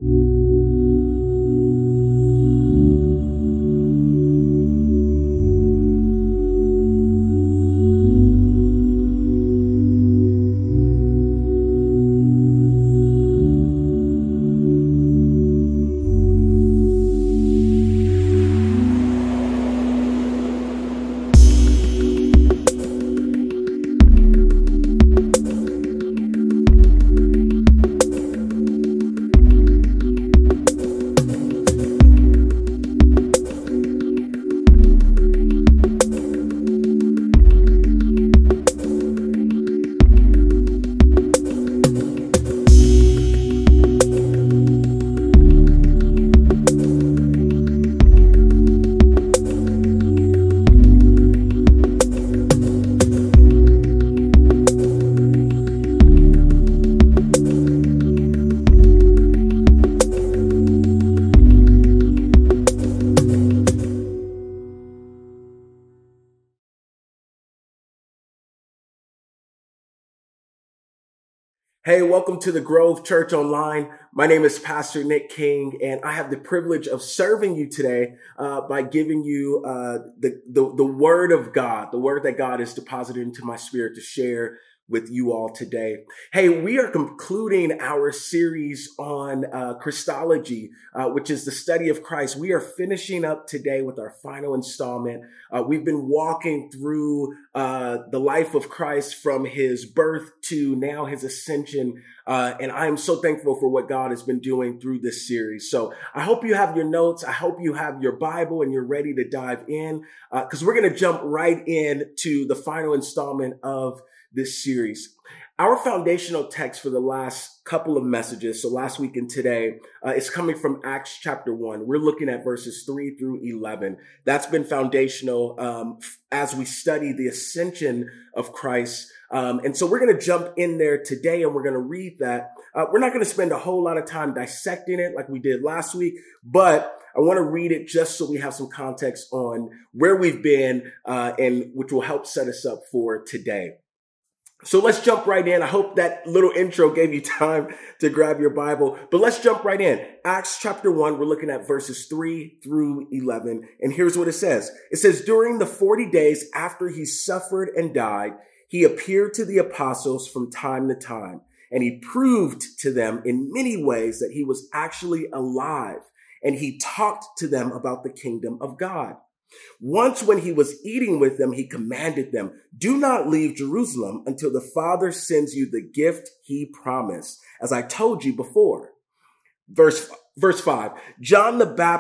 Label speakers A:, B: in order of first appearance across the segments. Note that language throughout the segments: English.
A: Hey, welcome to the Grove Church Online. My name is Pastor Nick King, and I have the privilege of serving you today by giving you the Word of God, the Word that God has deposited into my spirit to share with you all today. Hey, we are concluding our series on Christology, which is the study of Christ. We are finishing up today with our final installment. We've been walking through the life of Christ from his birth to now his ascension. And I am so thankful for what God has been doing through this series. So I hope you have your notes. I hope you have your Bible and you're ready to dive in because we're going to jump right into the final installment of this series. Our foundational text for the last couple of messages, so last week and today, is coming from Acts chapter 1. We're looking at verses 3 through 11. That's been foundational as we study the ascension of Christ. And so we're going to jump in there today and we're going to read that. We're not going to spend a whole lot of time dissecting it like we did last week, but I want to read it just so we have some context on where we've been and which will help set us up for today. So let's jump right in. I hope that little intro gave you time to grab your Bible, but let's jump right in. Acts chapter 1, we're looking at verses 3 through 11. And here's what it says. It says, during the 40 days after he suffered and died, he appeared to the apostles from time to time, and he proved to them in many ways that he was actually alive, and he talked to them about the kingdom of God. Once when he was eating with them, he commanded them, do not leave Jerusalem until the Father sends you the gift he promised, as I told you before. Verse 5, John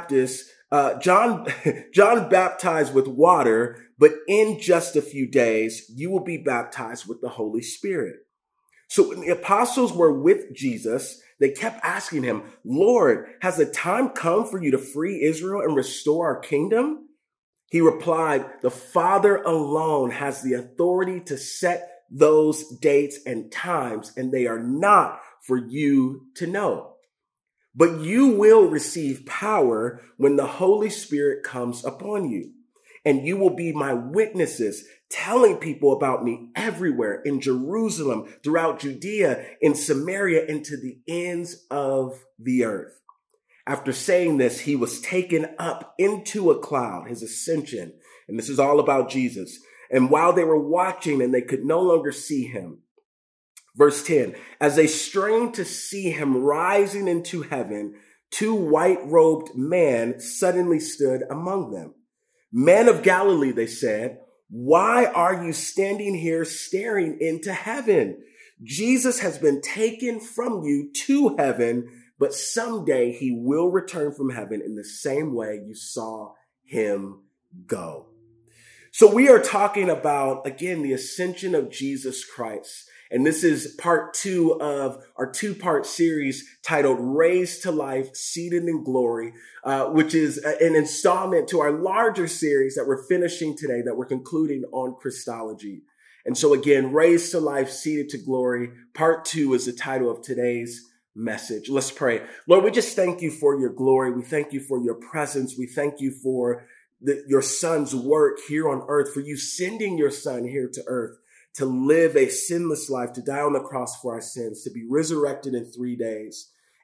A: baptized with water, but in just a few days, you will be baptized with the Holy Spirit. So when the apostles were with Jesus, they kept asking him, Lord, has the time come for you to free Israel and restore our kingdom? He replied, the Father alone has the authority to set those dates and times, and they are not for you to know. But you will receive power when the Holy Spirit comes upon you, and you will be my witnesses, telling people about me everywhere in Jerusalem, throughout Judea, in Samaria, and to the ends of the earth. After saying this, he was taken up into a cloud, his ascension. And this is all about Jesus. And while they were watching and they could no longer see him, verse 10, as they strained to see him rising into heaven, two white-robed men suddenly stood among them. Men of Galilee, they said, why are you standing here staring into heaven? Jesus has been taken from you to heaven, but someday he will return from heaven in the same way you saw him go. So we are talking about, again, the ascension of Jesus Christ. And this is part 2 of our 2-part series titled Raised to Life, Seated in Glory, which is an installment to our larger series that we're finishing today, that we're concluding on Christology. And so again, Raised to Life, Seated to Glory, part 2 is the title of today's message. Let's pray. Lord, we just thank you for your glory. We thank you for your presence. We thank you for your son's work here on earth, for you sending your son here to earth to live a sinless life, to die on the cross for our sins, to be resurrected in 3 days,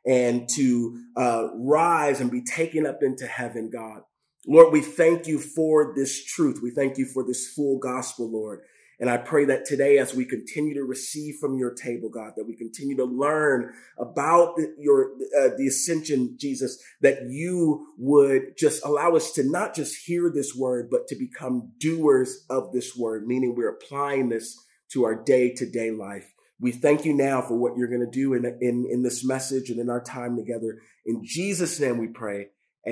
A: and to rise and be taken up into heaven, God. Lord, we thank you for this truth. We thank you for this full gospel, Lord. And I pray that today, as we continue to receive from your table, God, that we continue to learn about the ascension, Jesus, that you would just allow us to not just hear this word, but to become doers of this word, meaning we're applying this to our day-to-day life. We thank you now for what you're going to do in this message and in our time together. In Jesus' name we pray,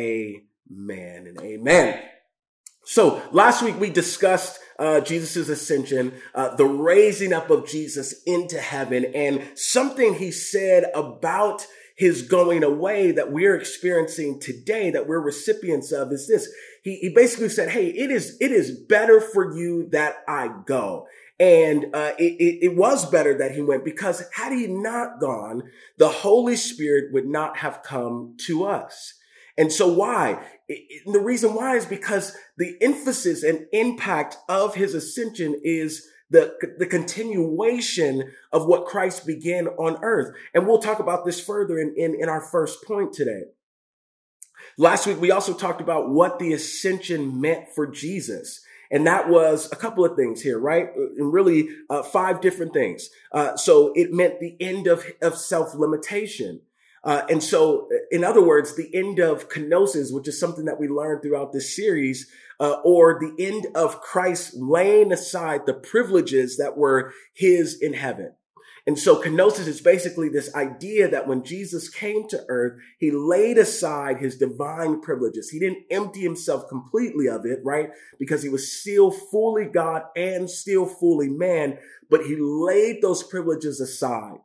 A: amen and amen. So last week we discussed Jesus' ascension, the raising up of Jesus into heaven, and something he said about his going away that we're experiencing today, that we're recipients of, is this. He basically said, hey, it is better for you that I go. And it was better that he went, because had he not gone, the Holy Spirit would not have come to us. And so why? The reason why is because the emphasis and impact of his ascension is the continuation of what Christ began on earth. And we'll talk about this further in our first point today. Last week, we also talked about what the ascension meant for Jesus. And that was a couple of things here, right? And really 5 different things. So it meant the end of self-limitation. And so, in other words, the end of kenosis, which is something that we learned throughout this series, or the end of Christ laying aside the privileges that were his in heaven. And so kenosis is basically this idea that when Jesus came to earth, he laid aside his divine privileges. He didn't empty himself completely of it, right? Because he was still fully God and still fully man, but he laid those privileges aside.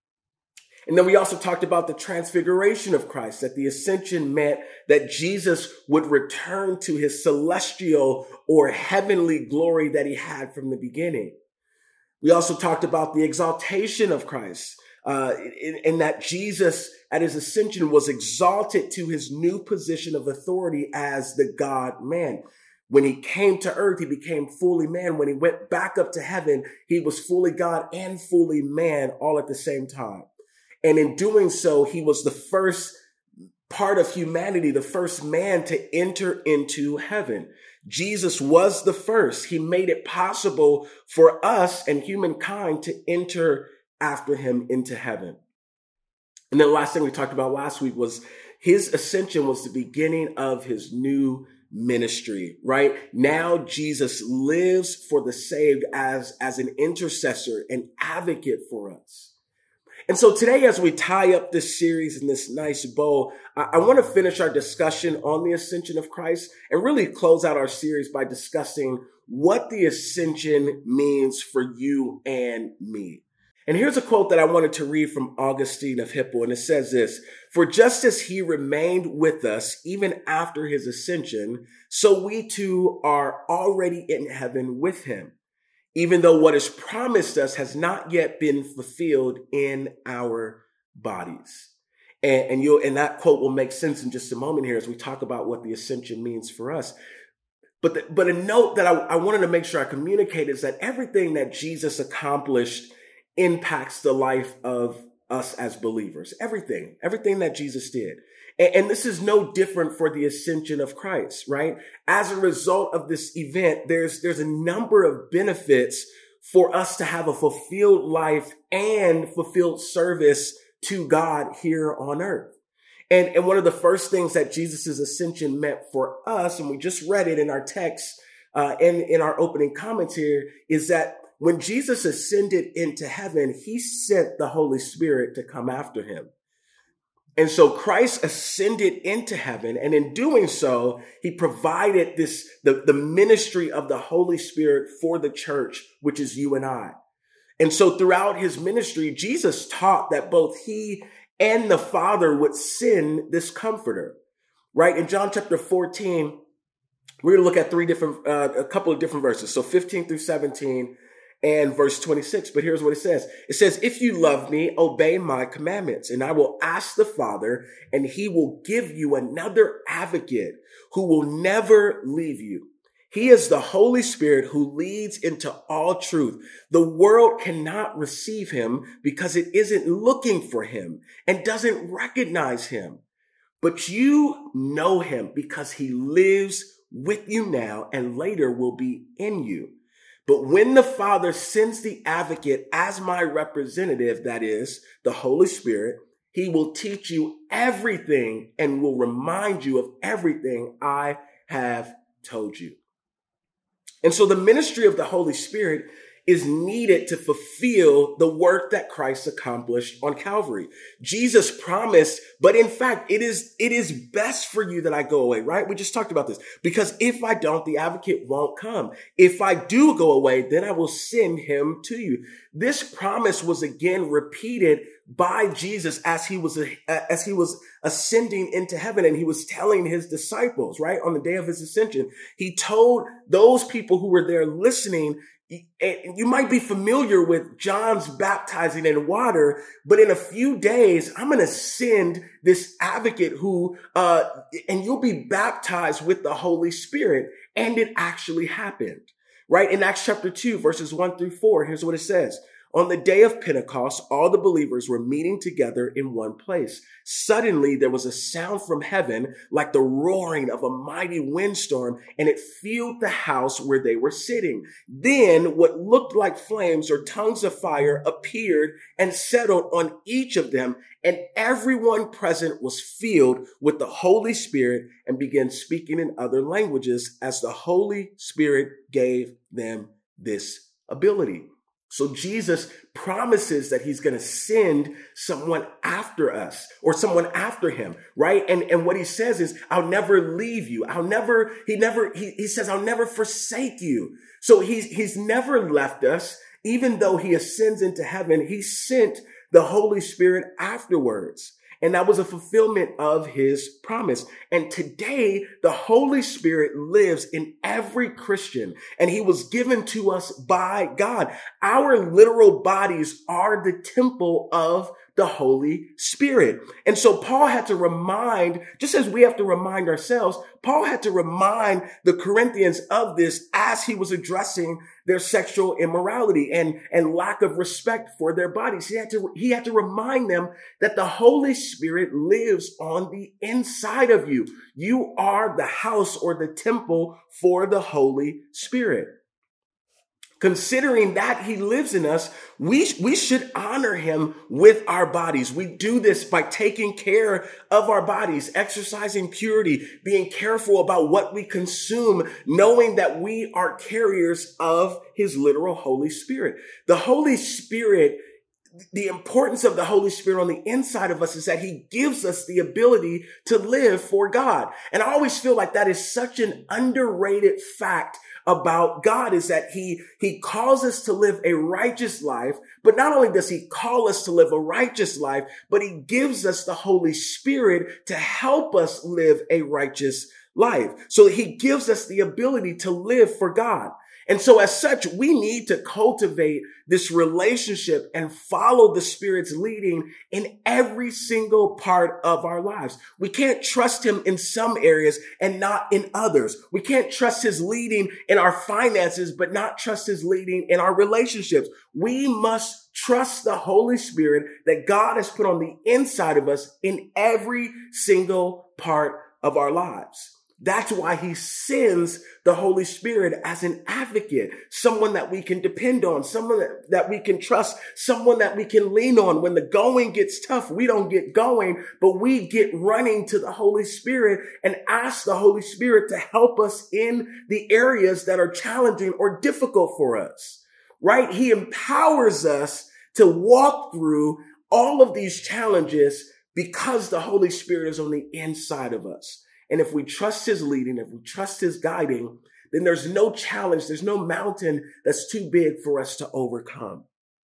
A: And then we also talked about the transfiguration of Christ, that the ascension meant that Jesus would return to his celestial or heavenly glory that he had from the beginning. We also talked about the exaltation of Christ, in that Jesus at his ascension was exalted to his new position of authority as the God-man. When he came to earth, he became fully man. When he went back up to heaven, he was fully God and fully man all at the same time. And in doing so, he was the first part of humanity, the first man to enter into heaven. Jesus was the first. He made it possible for us and humankind to enter after him into heaven. And then the last thing we talked about last week was his ascension was the beginning of his new ministry, right? Now Jesus lives for the saved as an intercessor, an advocate for us. And so today, as we tie up this series in this nice bow, I want to finish our discussion on the ascension of Christ and really close out our series by discussing what the ascension means for you and me. And here's a quote that I wanted to read from Augustine of Hippo, and it says this: "For just as he remained with us even after his ascension, so we too are already in heaven with him, even though what is promised us has not yet been fulfilled in our bodies." And that quote will make sense in just a moment here as we talk about what the ascension means for us. But a note that I wanted to make sure I communicate is that everything that Jesus accomplished impacts the life of us as believers. Everything that Jesus did. And this is no different for the ascension of Christ, right? As a result of this event, there's a number of benefits for us to have a fulfilled life and fulfilled service to God here on earth. And one of the first things that Jesus' ascension meant for us, and we just read it in our text, in our opening comments here, is that when Jesus ascended into heaven, he sent the Holy Spirit to come after him. And so Christ ascended into heaven, and in doing so, he provided the ministry of the Holy Spirit for the church, which is you and I. And so throughout his ministry, Jesus taught that both he and the Father would send this comforter, right? In John chapter 14, we're going to look at a couple of different verses. So 15 through 17 and verse 26. But here's what it says. It says, "If you love me, obey my commandments, and I will ask the Father, and he will give you another advocate who will never leave you. He is the Holy Spirit who leads into all truth. The world cannot receive him because it isn't looking for him and doesn't recognize him. But you know him because he lives with you now and later will be in you. But when the Father sends the advocate as my representative, that is the Holy Spirit, he will teach you everything and will remind you of everything I have told you. And so the ministry of the Holy Spirit is needed to fulfill the work that Christ accomplished on Calvary. Jesus promised, but in fact, it is best for you that I go away, right? We just talked about this because if I don't, the advocate won't come. If I do go away, then I will send him to you. This promise was again repeated by Jesus as he was ascending into heaven, and he was telling his disciples, right, on the day of his ascension. He told those people who were there listening, and you might be familiar with John's baptizing in water, but in a few days, I'm going to send this advocate and you'll be baptized with the Holy Spirit. And it actually happened, right? In Acts chapter 2, verses 1-4, here's what it says. On the day of Pentecost, all the believers were meeting together in one place. Suddenly, there was a sound from heaven like the roaring of a mighty windstorm, and it filled the house where they were sitting. Then what looked like flames or tongues of fire appeared and settled on each of them, and everyone present was filled with the Holy Spirit and began speaking in other languages as the Holy Spirit gave them this ability. So Jesus promises that he's going to send someone after us or someone after him, right? And what he says is, I'll never leave you. He says, I'll never forsake you. So he's never left us. Even though he ascends into heaven, he sent the Holy Spirit afterwards. And that was a fulfillment of his promise. And today, the Holy Spirit lives in every Christian, and he was given to us by God. Our literal bodies are the temple of the Holy Spirit. And so Paul had to remind, just as we have to remind ourselves, Paul had to remind the Corinthians of this as he was addressing their sexual immorality and lack of respect for their bodies. He had to remind them that the Holy Spirit lives on the inside of you. You are the house or the temple for the Holy Spirit. Considering that he lives in us, we should honor him with our bodies. We do this by taking care of our bodies, exercising purity, being careful about what we consume, knowing that we are carriers of his literal Holy Spirit. The Holy Spirit, the importance of the Holy Spirit on the inside of us is that he gives us the ability to live for God. And I always feel like that is such an underrated fact about God, is that he calls us to live a righteous life. But not only does he call us to live a righteous life, but he gives us the Holy Spirit to help us live a righteous life. So he gives us the ability to live for God. And so as such, we need to cultivate this relationship and follow the Spirit's leading in every single part of our lives. We can't trust him in some areas and not in others. We can't trust his leading in our finances, but not trust his leading in our relationships. We must trust the Holy Spirit that God has put on the inside of us in every single part of our lives. That's why he sends the Holy Spirit as an advocate, someone that we can depend on, someone that we can trust, someone that we can lean on. When the going gets tough, we don't get going, but we get running to the Holy Spirit and ask the Holy Spirit to help us in the areas that are challenging or difficult for us, right? He empowers us to walk through all of these challenges because the Holy Spirit is on the inside of us. And if we trust his leading, if we trust his guiding, then there's no challenge, there's no mountain that's too big for us to overcome.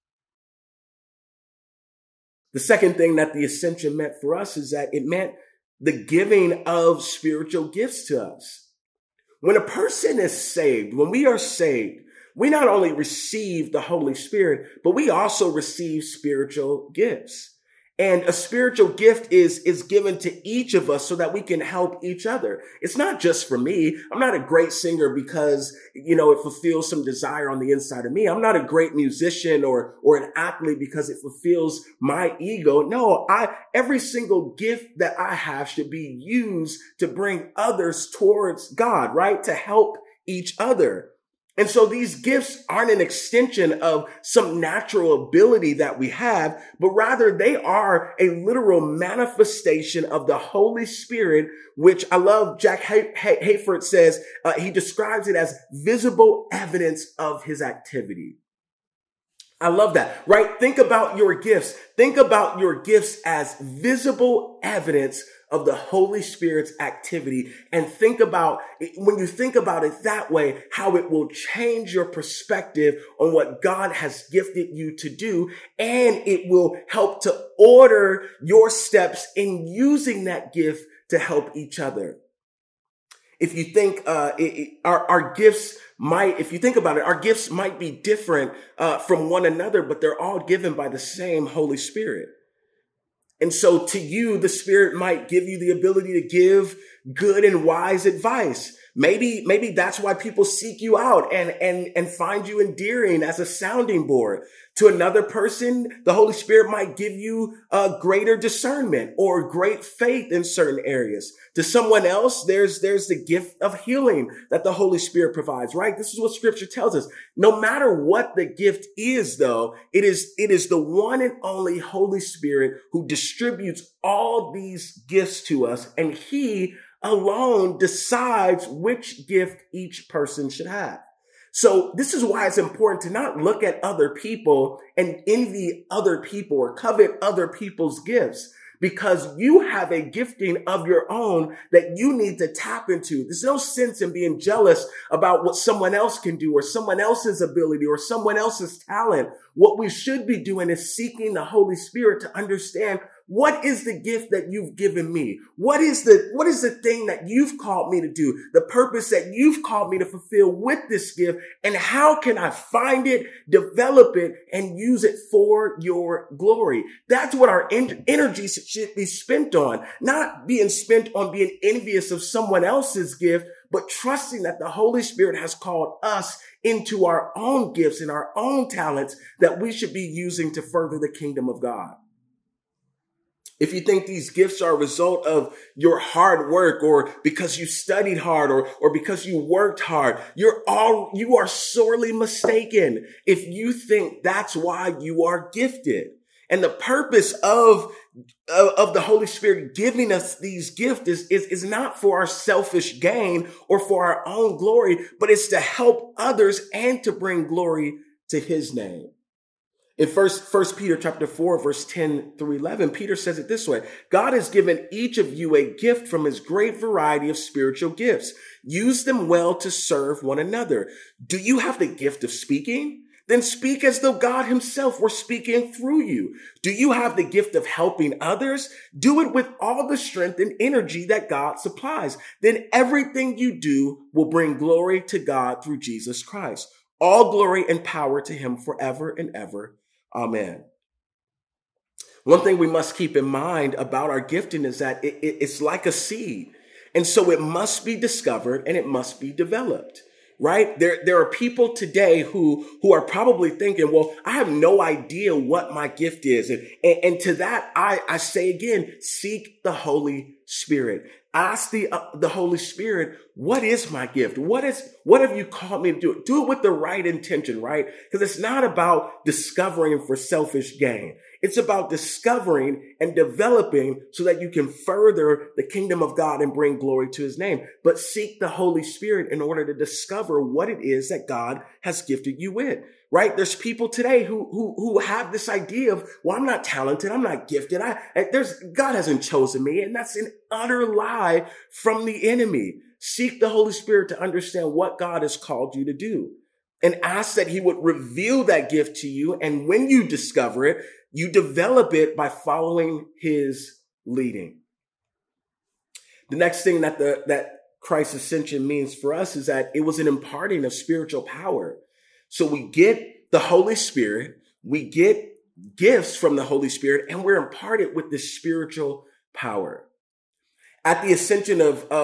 A: The second thing that the ascension meant for us is that it meant the giving of spiritual gifts to us. When a person is saved, when we are saved, we not only receive the Holy Spirit, but we also receive spiritual gifts. And a spiritual gift is given to each of us so that we can help each other. It's not just for me. I'm not a great singer because, it fulfills some desire on the inside of me. I'm not a great musician or an athlete because it fulfills my ego. No, every single gift that I have should be used to bring others towards God, right? To help each other. And so these gifts aren't an extension of some natural ability that we have, but rather they are a literal manifestation of the Holy Spirit, which I love. Jack Hayford says, he describes it as visible evidence of his activity. I love that, right? Think about your gifts. Think about your gifts as visible evidence of the Holy Spirit's activity. And think about, when you think about it that way, how it will change your perspective on what God has gifted you to do. And it will help to order your steps in using that gift to help each other. If you think, our gifts might, if you think about it, our gifts might be different, from one another, but they're all given by the same Holy Spirit. And so to you, the Spirit might give you the ability to give good and wise advice. Maybe that's why people seek you out and find you endearing as a sounding board. To another person, the Holy Spirit might give you a greater discernment or great faith in certain areas. To someone else, there's the gift of healing that the Holy Spirit provides, right? This is what Scripture tells us. No matter what the gift is, though, it is the one and only Holy Spirit who distributes all these gifts to us, and He alone decides which gift each person should have. So this is why it's important to not look at other people and envy other people or covet other people's gifts, because you have a gifting of your own that you need to tap into. There's no sense in being jealous about what someone else can do or someone else's ability or someone else's talent. What we should be doing is seeking the Holy Spirit to understand, what is the gift that you've given me? What is the thing that you've called me to do? The purpose that you've called me to fulfill with this gift? And how can I find it, develop it, and use it for your glory? That's what our energy should be spent on. Not being spent on being envious of someone else's gift, but trusting that the Holy Spirit has called us into our own gifts and our own talents that we should be using to further the kingdom of God. If you think these gifts are a result of your hard work or because you studied hard or because you worked hard, you are sorely mistaken if you think that's why you are gifted. And the purpose of the Holy Spirit giving us these gifts is not for our selfish gain or for our own glory, but it's to help others and to bring glory to His name. In First Peter chapter 4, verse 10 through 11, Peter says it this way: God has given each of you a gift from His great variety of spiritual gifts. Use them well to serve one another. Do you have the gift of speaking? Then speak as though God Himself were speaking through you. Do you have the gift of helping others? Do it with all the strength and energy that God supplies. Then everything you do will bring glory to God through Jesus Christ. All glory and power to Him forever and ever. Amen. One thing we must keep in mind about our gifting is that it's like a seed. And so it must be discovered and it must be developed, right? There are people today who are probably thinking, well, I have no idea what my gift is. And to that, I say again, seek the Holy Spirit. Ask the Holy Spirit, what is my gift? What have you called me to do? Do it with the right intention, right? Because it's not about discovering for selfish gain. It's about discovering and developing so that you can further the kingdom of God and bring glory to His name. But seek the Holy Spirit in order to discover what it is that God has gifted you with, right? There's people today who have this idea of, well, I'm not talented. I'm not gifted. God hasn't chosen me. And that's an utter lie from the enemy. Seek the Holy Spirit to understand what God has called you to do and ask that He would reveal that gift to you. And when you discover it, you develop it by following His leading. The next thing that Christ's ascension means for us is that it was an imparting of spiritual power. So we get the Holy Spirit, we get gifts from the Holy Spirit, and we're imparted with this spiritual power. At the ascension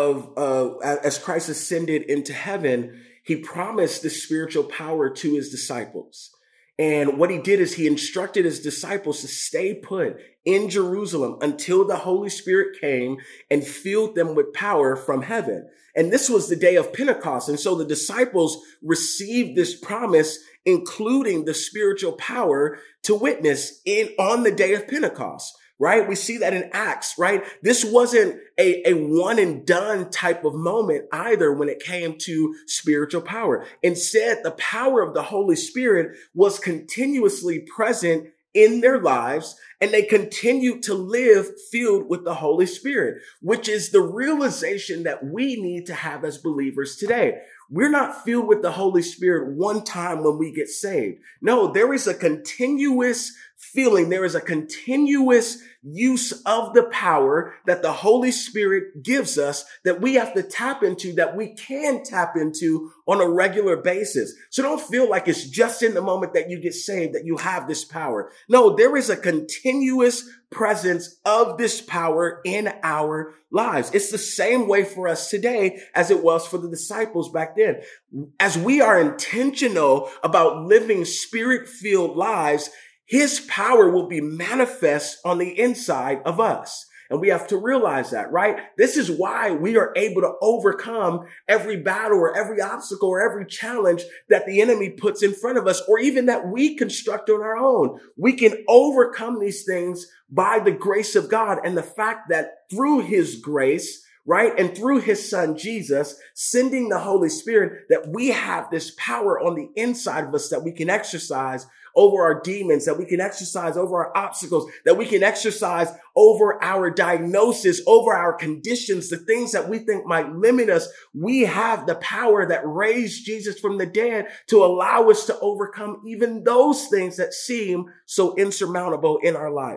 A: as Christ ascended into heaven, he promised this spiritual power to his disciples. And what he did is he instructed his disciples to stay put in Jerusalem until the Holy Spirit came and filled them with power from heaven. And this was the day of Pentecost. And so the disciples received this promise, including the spiritual power to witness on the day of Pentecost. Right? We see that in Acts, right? This wasn't a one and done type of moment either when it came to spiritual power. Instead, the power of the Holy Spirit was continuously present in their lives, and they continued to live filled with the Holy Spirit, which is the realization that we need to have as believers today. We're not filled with the Holy Spirit one time when we get saved. No, there is a continuous feeling. There is a continuous use of the power that the Holy Spirit gives us that we have to tap into, that we can tap into on a regular basis. So don't feel like it's just in the moment that you get saved that you have this power. No, there is a continuous presence of this power in our lives. It's the same way for us today as it was for the disciples back then. As we are intentional about living spirit-filled lives, his power will be manifest on the inside of us. And we have to realize that, right? This is why we are able to overcome every battle or every obstacle or every challenge that the enemy puts in front of us, or even that we construct on our own. We can overcome these things by the grace of God and the fact that through his grace, right, and through his son, Jesus, sending the Holy Spirit, that we have this power on the inside of us that we can exercise over our demons, that we can exercise over our obstacles, that we can exercise over our diagnosis, over our conditions, the things that we think might limit us. We have the power that raised Jesus from the dead to allow us to overcome even those things that seem so insurmountable in our life.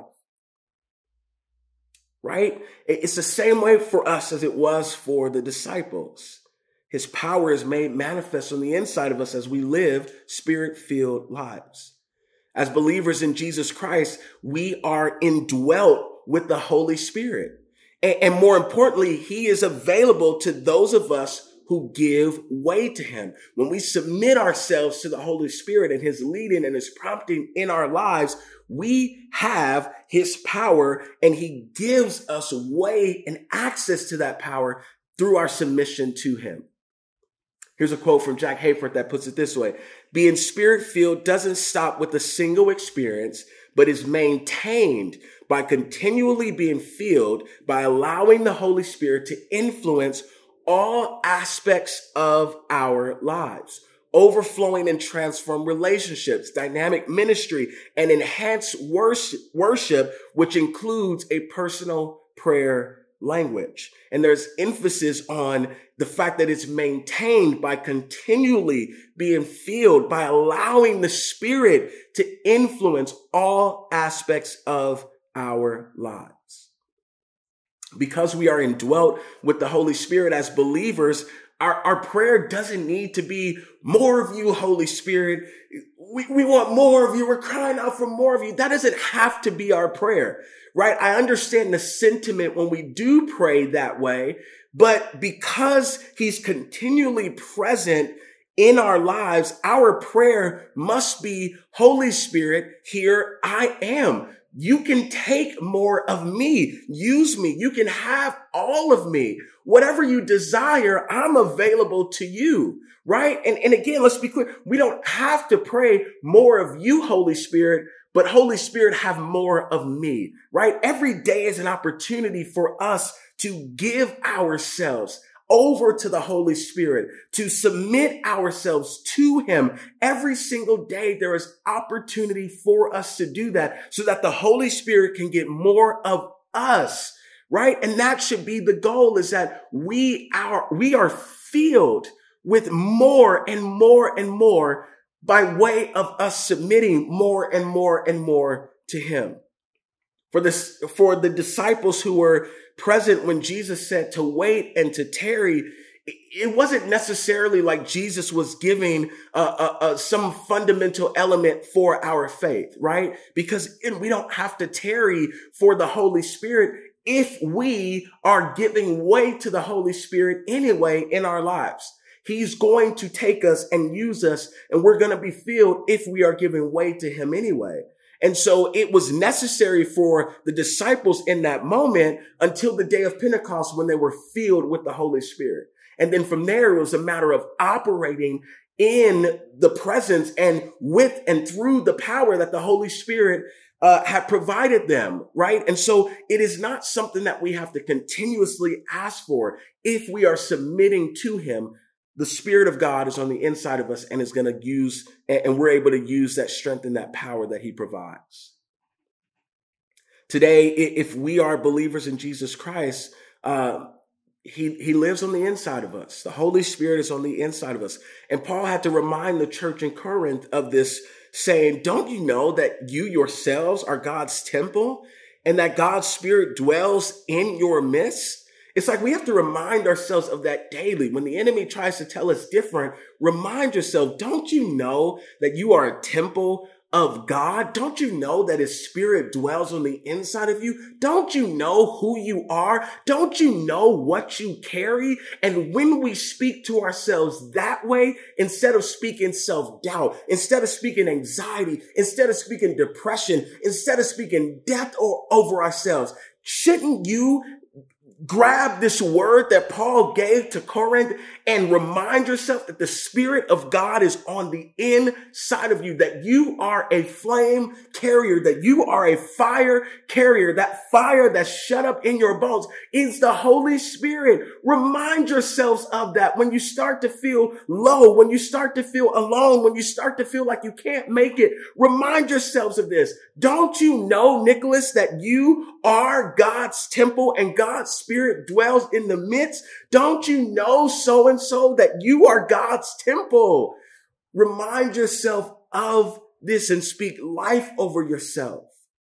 A: Right? It's the same way for us as it was for the disciples. His power is made manifest on the inside of us as we live spirit-filled lives. As believers in Jesus Christ, we are indwelt with the Holy Spirit. And more importantly, he is available to those of us who give way to him. When we submit ourselves to the Holy Spirit and his leading and his prompting in our lives, we have his power, and he gives us way and access to that power through our submission to him. Here's a quote from Jack Hayford that puts it this way: being spirit-filled doesn't stop with a single experience, but is maintained by continually being filled, by allowing the Holy Spirit to influence all aspects of our lives, overflowing and transform relationships, dynamic ministry, and enhanced worship, which includes a personal prayer language. And there's emphasis on the fact that it's maintained by continually being filled, by allowing the Spirit to influence all aspects of our lives. Because we are indwelt with the Holy Spirit as believers, our prayer doesn't need to be more of you, Holy Spirit. We want more of you. We're crying out for more of you. That doesn't have to be our prayer, right? I understand the sentiment when we do pray that way, but because he's continually present in our lives, our prayer must be, Holy Spirit, here I am. You can take more of me. Use me. You can have all of me. Whatever you desire, I'm available to you, right? And again, let's be clear. We don't have to pray more of you, Holy Spirit, but Holy Spirit, have more of me, right? Every day is an opportunity for us to give ourselves over to the Holy Spirit, to submit ourselves to him. Every single day, there is opportunity for us to do that so that the Holy Spirit can get more of us, right? And that should be the goal, is that we are filled with more and more and more by way of us submitting more and more and more to him. For the disciples who were present when Jesus said to wait and to tarry, it wasn't necessarily like Jesus was giving some fundamental element for our faith, right? Because we don't have to tarry for the Holy Spirit if we are giving way to the Holy Spirit anyway in our lives. He's going to take us and use us, and we're going to be filled if we are giving way to him anyway. And so it was necessary for the disciples in that moment until the day of Pentecost when they were filled with the Holy Spirit. And then from there, it was a matter of operating in the presence and with and through the power that the Holy Spirit had provided them, right? And so it is not something that we have to continuously ask for. If we are submitting to him, the Spirit of God is on the inside of us and is going to use, and we're able to use that strength and that power that he provides. Today, if we are believers in Jesus Christ, he lives on the inside of us. The Holy Spirit is on the inside of us. And Paul had to remind the church in Corinth of this, saying, don't you know that you yourselves are God's temple and that God's Spirit dwells in your midst? It's like we have to remind ourselves of that daily. When the enemy tries to tell us different, remind yourself, don't you know that you are a temple of God? Don't you know that his Spirit dwells on the inside of you? Don't you know who you are? Don't you know what you carry? And when we speak to ourselves that way, instead of speaking self-doubt, instead of speaking anxiety, instead of speaking depression, instead of speaking death over ourselves, shouldn't you grab this word that Paul gave to Corinth and remind yourself that the Spirit of God is on the inside of you, that you are a flame carrier, that you are a fire carrier. That fire that's shut up in your bones is the Holy Spirit. Remind yourselves of that when you start to feel low, when you start to feel alone, when you start to feel like you can't make it. Remind yourselves of this. Don't you know, Nicholas, that you are God's temple and God's Spirit dwells in the midst? Don't you know so-and-so that you are God's temple? Remind yourself of this and speak life over yourself.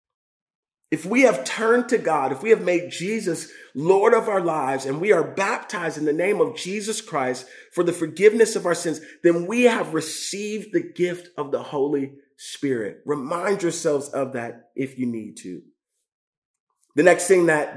A: If we have turned to God, if we have made Jesus Lord of our lives, and we are baptized in the name of Jesus Christ for the forgiveness of our sins, then we have received the gift of the Holy Spirit. Remind yourselves of that if you need to. The next thing that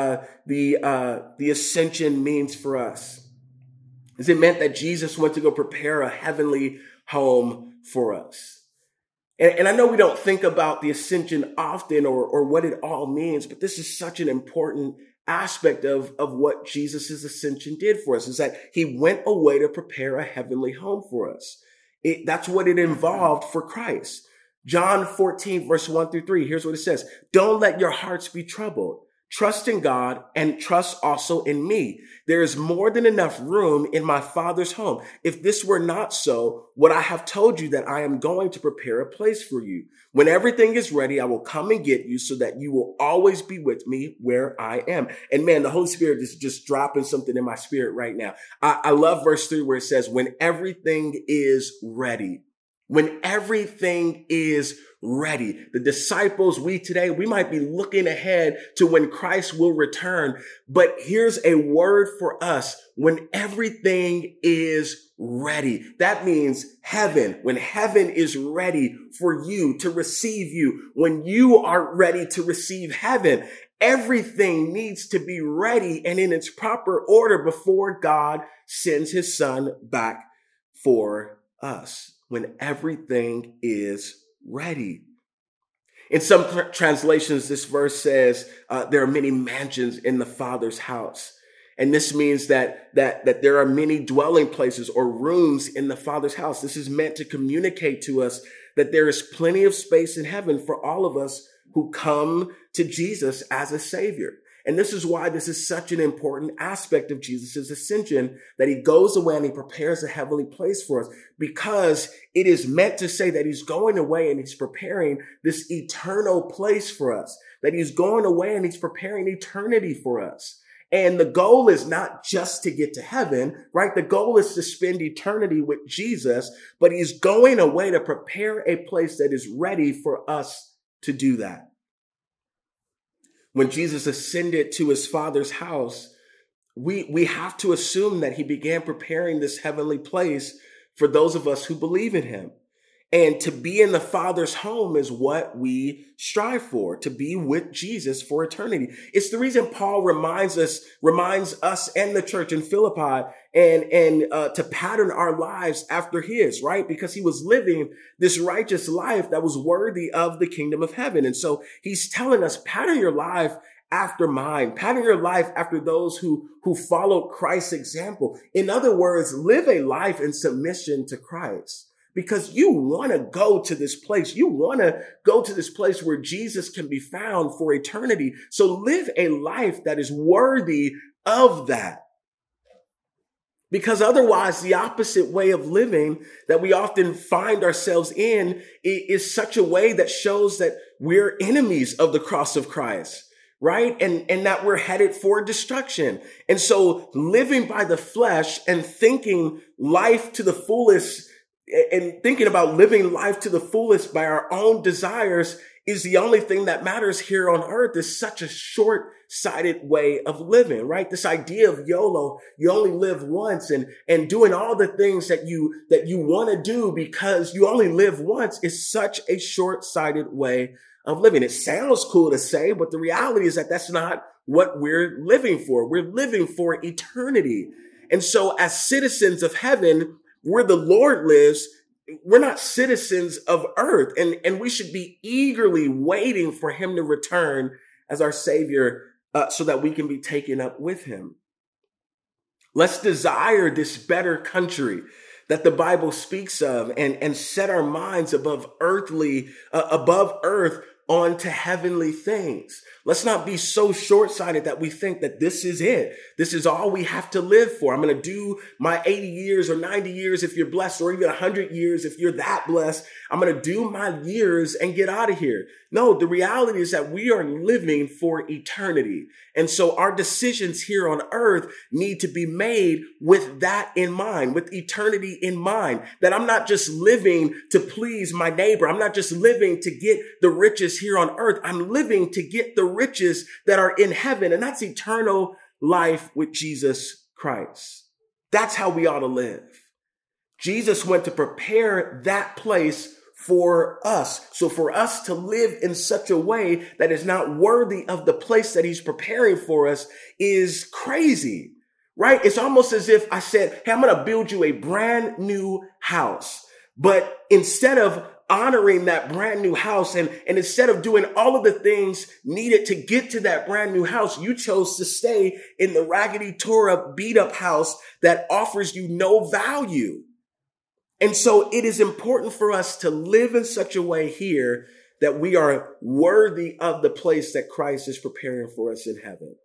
A: the ascension means for us is it meant that Jesus went to go prepare a heavenly home for us. And I know we don't think about the ascension often or what it all means, but this is such an important aspect of what Jesus' ascension did for us, is that he went away to prepare a heavenly home for us. That's what it involved for Christ. John 14, verse 1-3. Here's what it says. Don't let your hearts be troubled. Trust in God and trust also in me. There is more than enough room in my Father's home. If this were not so, would I have told you that I am going to prepare a place for you? When everything is ready, I will come and get you so that you will always be with me where I am. And man, the Holy Spirit is just dropping something in my spirit right now. I love verse 3 where it says, when everything is ready. When everything is ready. The disciples, we might be looking ahead to when Christ will return. But here's a word for us. When everything is ready. That means heaven. When heaven is ready for you to receive you. When you are ready to receive heaven. Everything needs to be ready and in its proper order before God sends his son back for us. When everything is ready. In some translations, this verse says there are many mansions in the Father's house. And this means that there are many dwelling places or rooms in the Father's house. This is meant to communicate to us that there is plenty of space in heaven for all of us who come to Jesus as a Savior. And this is why this is such an important aspect of Jesus' ascension, that he goes away and he prepares a heavenly place for us, because it is meant to say that he's going away and he's preparing this eternal place for us, that he's going away and he's preparing eternity for us. And the goal is not just to get to heaven, right? The goal is to spend eternity with Jesus, but he's going away to prepare a place that is ready for us to do that. When Jesus ascended to his Father's house, we have to assume that he began preparing this heavenly place for those of us who believe in him. And to be in the Father's home is what we strive for, to be with Jesus for eternity. It's the reason Paul reminds us and the church in Philippi and to pattern our lives after his, right? Because he was living this righteous life that was worthy of the kingdom of heaven. And so he's telling us, pattern your life after mine, pattern your life after those who followed Christ's example. In other words, live a life in submission to Christ. Because you want to go to this place. You want to go to this place where Jesus can be found for eternity. So live a life that is worthy of that. Because otherwise, the opposite way of living that we often find ourselves in is such a way that shows that we're enemies of the cross of Christ, right? And that we're headed for destruction. And so living by the flesh and thinking life to the fullest and thinking about living life to the fullest by our own desires is the only thing that matters here on earth is such a short-sighted way of living, right? This idea of YOLO, you only live once, and doing all the things that you want to do because you only live once is such a short-sighted way of living. It sounds cool to say, but the reality is that that's not what we're living for. We're living for eternity. And so as citizens of heaven, where the Lord lives, we're not citizens of earth, and we should be eagerly waiting for him to return as our Savior so that we can be taken up with him. Let's desire this better country that the Bible speaks of and set our minds above earth onto heavenly things. Let's not be so short-sighted that we think that this is it. This is all we have to live for. I'm going to do my 80 years or 90 years if you're blessed, or even 100 years if you're that blessed. I'm going to do my years and get out of here. No, the reality is that we are living for eternity. And so our decisions here on earth need to be made with that in mind, with eternity in mind, that I'm not just living to please my neighbor. I'm not just living to get the riches here on earth. I'm living to get the riches that are in heaven. And that's eternal life with Jesus Christ. That's how we ought to live. Jesus went to prepare that place for us. So for us to live in such a way that is not worthy of the place that he's preparing for us is crazy, right? It's almost as if I said, hey, I'm going to build you a brand new house. But instead of honoring that brand new house and instead of doing all of the things needed to get to that brand new house, you chose to stay in the raggedy, tore up, beat up house that offers you no value. And so it is important for us to live in such a way here that we are worthy of the place that Christ is preparing for us in heaven.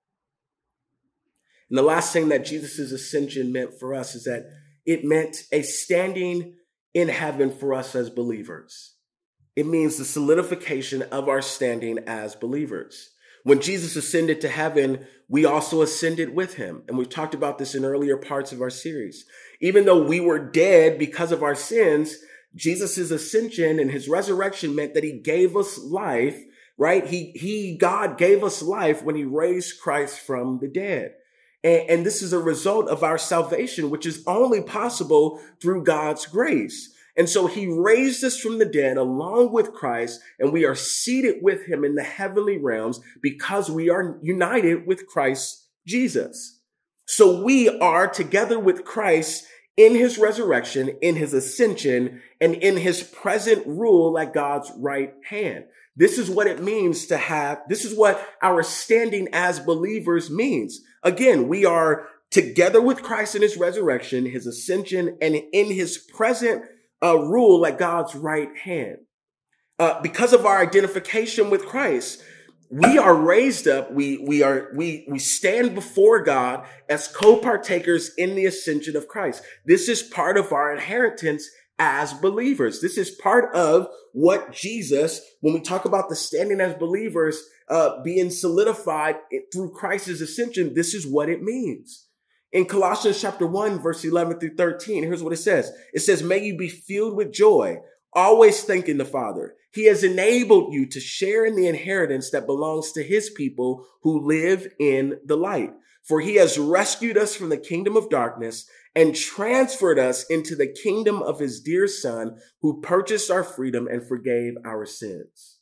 A: And the last thing that Jesus' ascension meant for us is that it meant a standing in heaven for us as believers. It means the solidification of our standing as believers. When Jesus ascended to heaven, we also ascended with him. And we've talked about this in earlier parts of our series. Even though we were dead because of our sins, Jesus' ascension and his resurrection meant that he gave us life, right? God gave us life when he raised Christ from the dead. And this is a result of our salvation, which is only possible through God's grace. And so he raised us from the dead along with Christ, and we are seated with him in the heavenly realms because we are united with Christ Jesus. So we are together with Christ in his resurrection, in his ascension, and in his present rule at God's right hand. This is what it means to have, this is what our standing as believers means. Again, we are together with Christ in his resurrection, his ascension, and in his present rule at God's right hand. Because of our identification with Christ, we are raised up. We stand before God as co-partakers in the ascension of Christ. This is part of our inheritance as believers. This is part of what Jesus, when we talk about the standing as believers, being solidified through Christ's ascension, this is what it means. In Colossians chapter 1, verse 11 through 13, here's what it says. It says, may you be filled with joy, always thanking the Father. He has enabled you to share in the inheritance that belongs to his people who live in the light. For he has rescued us from the kingdom of darkness and transferred us into the kingdom of his dear Son, who purchased our freedom and forgave our sins.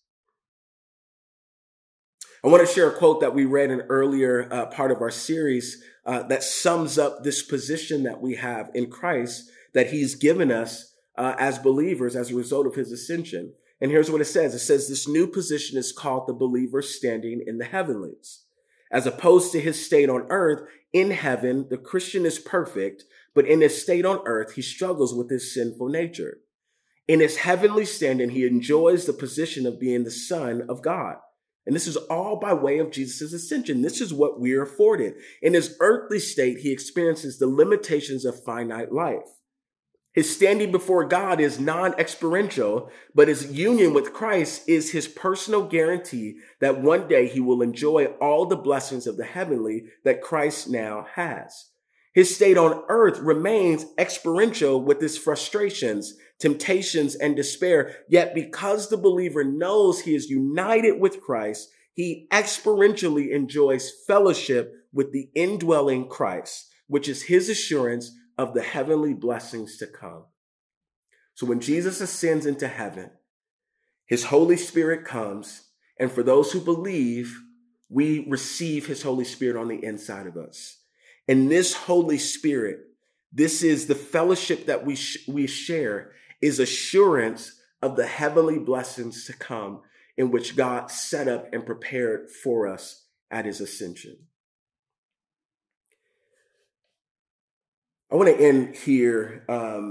A: I want to share a quote that we read in an earlier part of our series that sums up this position that we have in Christ that he's given us as believers as a result of his ascension. And here's what it says. It says, this new position is called the believer standing in the heavenlies. As opposed to his state on earth, in heaven, the Christian is perfect, but in his state on earth, he struggles with his sinful nature. In his heavenly standing, he enjoys the position of being the Son of God. And this is all by way of Jesus' ascension. This is what we are afforded. In his earthly state, he experiences the limitations of finite life. His standing before God is non-experiential, but his union with Christ is his personal guarantee that one day he will enjoy all the blessings of the heavenly that Christ now has. His state on earth remains experiential with his frustrations, temptations, and despair. Yet because the believer knows he is united with Christ, he experientially enjoys fellowship with the indwelling Christ, which is his assurance of the heavenly blessings to come. So when Jesus ascends into heaven, his Holy Spirit comes, and for those who believe, we receive his Holy Spirit on the inside of us. And this Holy Spirit, this is the fellowship that we share, is assurance of the heavenly blessings to come in which God set up and prepared for us at his ascension. I want to end here.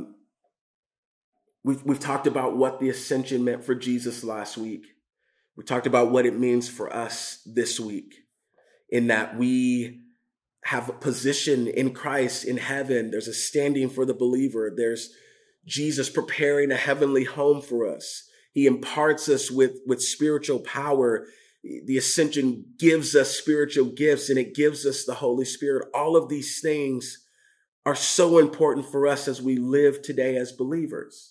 A: We've talked about what the ascension meant for Jesus last week. We talked about what it means for us this week, in that we have a position in Christ in heaven. There's a standing for the believer. There's Jesus preparing a heavenly home for us. He imparts us with spiritual power. The ascension gives us spiritual gifts, and it gives us the Holy Spirit. All of these things are so important for us as we live today as believers.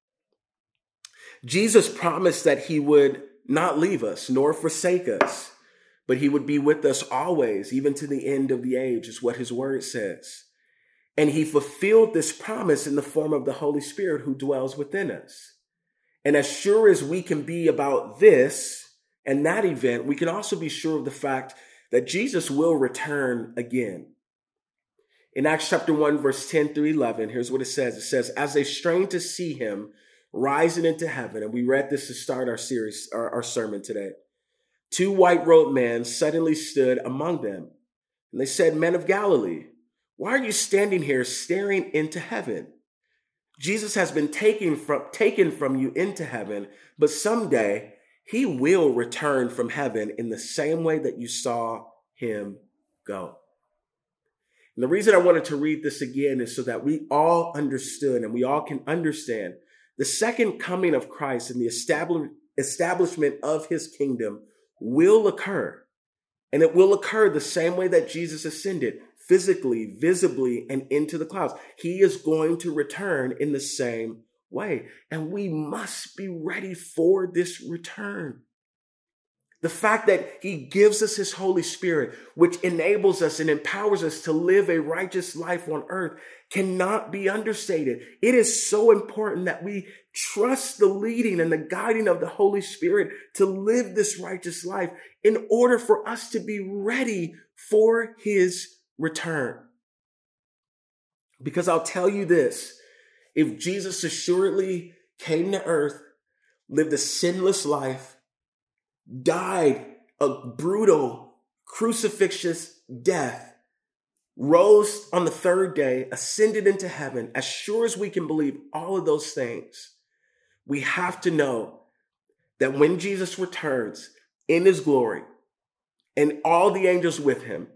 A: Jesus promised that he would not leave us nor forsake us, but he would be with us always, even to the end of the age, is what his word says. And he fulfilled this promise in the form of the Holy Spirit who dwells within us. And as sure as we can be about this and that event, we can also be sure of the fact that Jesus will return again. In Acts chapter 1, verse 10 through 11, here's what it says. It says, as they strained to see him rising into heaven, and we read this to start our series, our sermon today, two white-robed men suddenly stood among them. And they said, men of Galilee, why are you standing here staring into heaven? Jesus has been taken from you into heaven, but someday he will return from heaven in the same way that you saw him go. And the reason I wanted to read this again is so that we all understood and we all can understand the second coming of Christ and the establishment of his kingdom will occur. And it will occur the same way that Jesus ascended, physically, visibly, and into the clouds. He is going to return in the same way. And we must be ready for this return. The fact that he gives us his Holy Spirit, which enables us and empowers us to live a righteous life on earth, cannot be understated. It is so important that we trust the leading and the guiding of the Holy Spirit to live this righteous life in order for us to be ready for his return. Because I'll tell you this, if Jesus assuredly came to earth, lived a sinless life, died a brutal crucifixion death, rose on the third day, ascended into heaven, as sure as we can believe all of those things, we have to know that when Jesus returns in his glory and all the angels with him,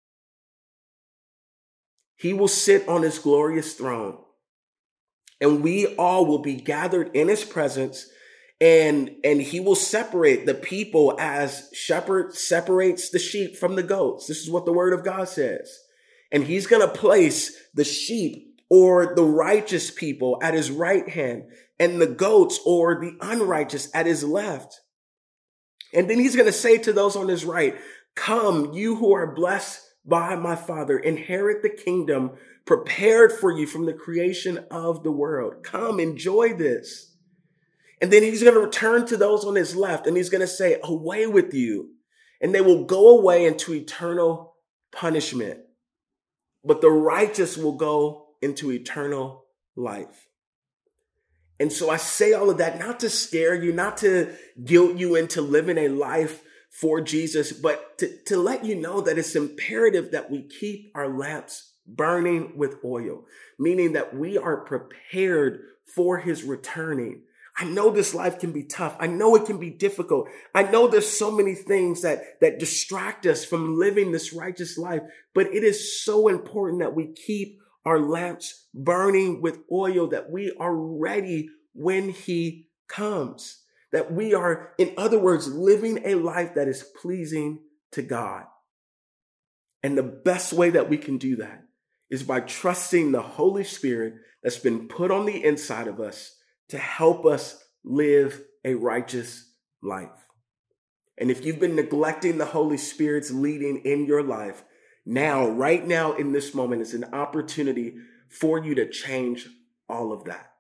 A: he will sit on his glorious throne, and we all will be gathered in his presence. And he will separate the people as shepherd separates the sheep from the goats. This is what the word of God says. And he's going to place the sheep or the righteous people at his right hand and the goats or the unrighteous at his left. And then he's going to say to those on his right, come, you who are blessed by my Father. Inherit the kingdom prepared for you from the creation of the world. Come, enjoy this. And then he's going to return to those on his left, and he's going to say, away with you. And they will go away into eternal punishment. But the righteous will go into eternal life. And so I say all of that not to scare you, not to guilt you into living a life for Jesus, but to let you know that it's imperative that we keep our lamps burning with oil, meaning that we are prepared for his returning. I know this life can be tough. I know it can be difficult. I know there's so many things that distract us from living this righteous life, but it is so important that we keep our lamps burning with oil, that we are ready when he comes, that we are, in other words, living a life that is pleasing to God. And the best way that we can do that is by trusting the Holy Spirit that's been put on the inside of us to help us live a righteous life. And if you've been neglecting the Holy Spirit's leading in your life, now, right now in this moment, is an opportunity for you to change all of that.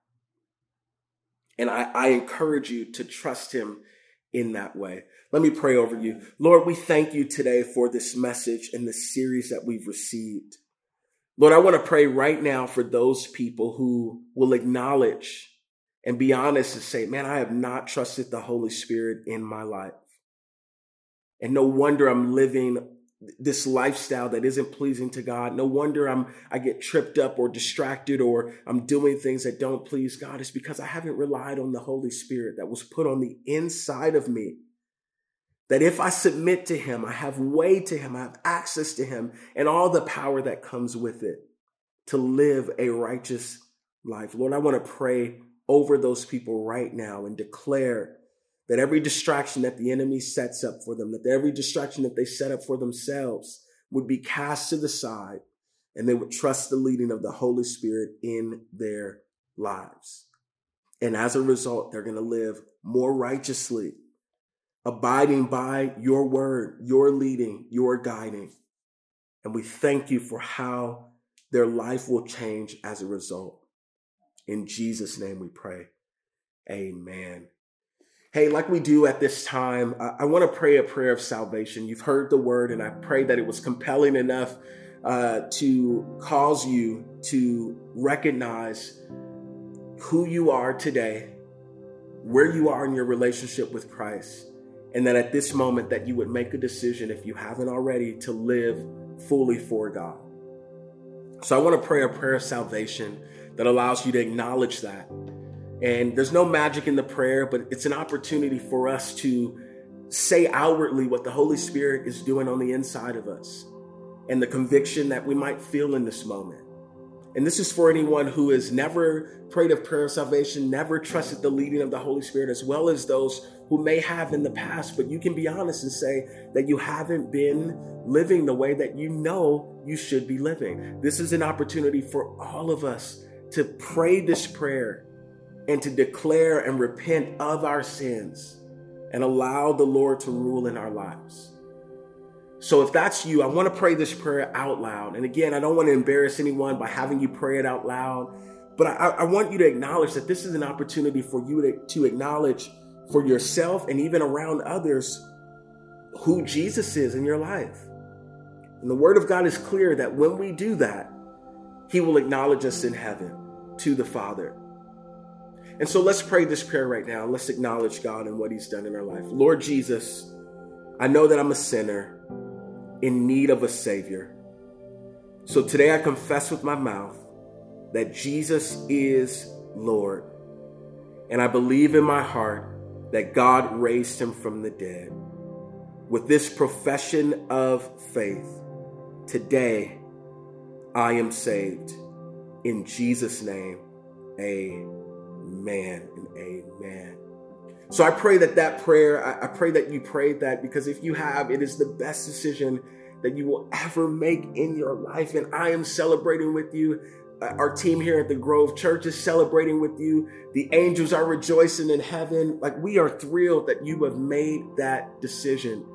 A: And I encourage you to trust him in that way. Let me pray over you. Lord, we thank you today for this message and the series that we've received. Lord, I want to pray right now for those people who will acknowledge and be honest and say, man, I have not trusted the Holy Spirit in my life. And no wonder I'm living this lifestyle that isn't pleasing to God. No wonder I get tripped up or distracted, or I'm doing things that don't please God. It's because I haven't relied on the Holy Spirit that was put on the inside of me. That if I submit to him, I have way to him, I have access to him, and all the power that comes with it to live a righteous life. Lord, I want to pray over those people right now and declare that every distraction that the enemy sets up for them, that every distraction that they set up for themselves would be cast to the side, and they would trust the leading of the Holy Spirit in their lives. And as a result, they're going to live more righteously, abiding by your word, your leading, your guiding. And we thank you for how their life will change as a result. In Jesus' name we pray. Amen. Hey, like we do at this time, I want to pray a prayer of salvation. You've heard the word, and I pray that it was compelling enough to cause you to recognize who you are today, where you are in your relationship with Christ, and that at this moment that you would make a decision, if you haven't already, to live fully for God. So I want to pray a prayer of salvation that allows you to acknowledge that. And there's no magic in the prayer, but it's an opportunity for us to say outwardly what the Holy Spirit is doing on the inside of us and the conviction that we might feel in this moment. And this is for anyone who has never prayed a prayer of salvation, never trusted the leading of the Holy Spirit, as well as those who may have in the past. But you can be honest and say that you haven't been living the way that you know you should be living. This is an opportunity for all of us to pray this prayer and to declare and repent of our sins and allow the Lord to rule in our lives. So if that's you, I want to pray this prayer out loud. And again, I don't want to embarrass anyone by having you pray it out loud, but I want you to acknowledge that this is an opportunity for you to acknowledge for yourself and even around others who Jesus is in your life. And the word of God is clear that when we do that, he will acknowledge us in heaven to the Father. And so let's pray this prayer right now. Let's acknowledge God and what he's done in our life. Lord Jesus, I know that I'm a sinner in need of a Savior. So today I confess with my mouth that Jesus is Lord. And I believe in my heart that God raised him from the dead. With this profession of faith, today I am saved. In Jesus' name, amen and amen. So I pray that prayer, I pray that you prayed that, because if you have, it is the best decision that you will ever make in your life. And I am celebrating with you. Our team here at the Grove Church is celebrating with you. The angels are rejoicing in heaven. Like, we are thrilled that you have made that decision.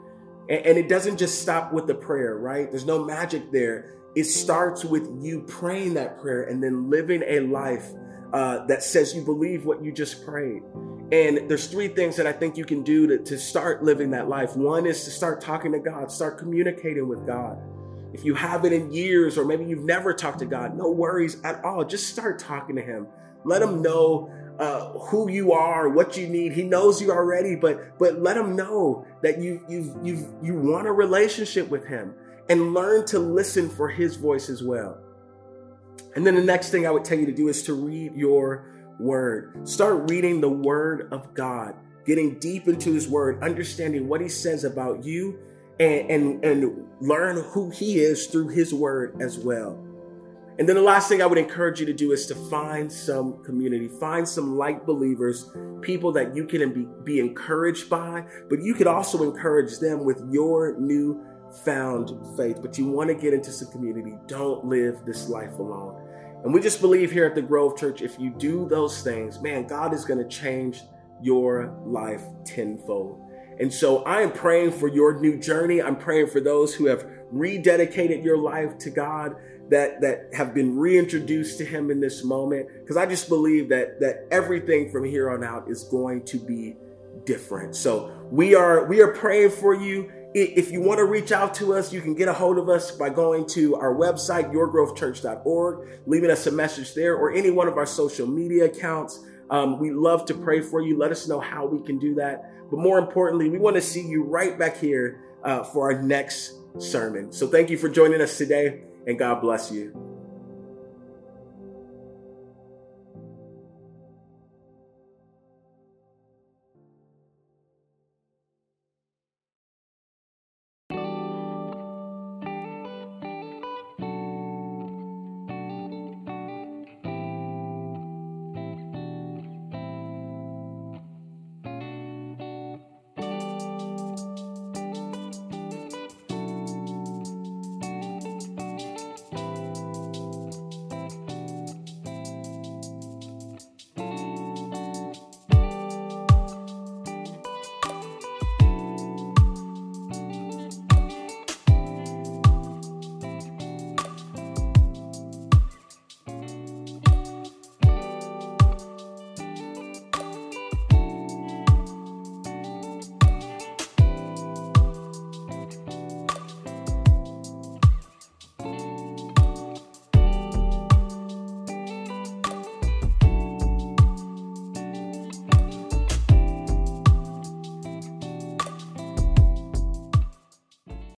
A: And it doesn't just stop with the prayer, right? There's no magic there. It starts with you praying that prayer and then living a life that says you believe what you just prayed. And there's three things that I think you can do to start living that life. One is to start talking to God, start communicating with God. If you haven't in years, or maybe you've never talked to God, no worries at all. Just start talking to him. Let him know who you are, what you need. He knows you already, but let him know that you want a relationship with him, and learn to listen for his voice as well. And then the next thing I would tell you to do is to read your word. Start reading the word of God, getting deep into his word, understanding what he says about you, and learn who he is through his word as well. And then the last thing I would encourage you to do is to find some community, find some like believers, people that you can be encouraged by, but you could also encourage them with your newfound faith. But you want to get into some community. Don't live this life alone. And we just believe here at the Grove Church, if you do those things, man, God is going to change your life tenfold. And so I am praying for your new journey. I'm praying for those who have rededicated your life to God, that have been reintroduced to him in this moment. Because I just believe that everything from here on out is going to be different. So we are praying for you. If you want to reach out to us, you can get a hold of us by going to our website, yourgrovechurch.org, leaving us a message there, or any one of our social media accounts. We love to pray for you. Let us know how we can do that. But more importantly, we want to see you right back here for our next sermon. So thank you for joining us today, and God bless you.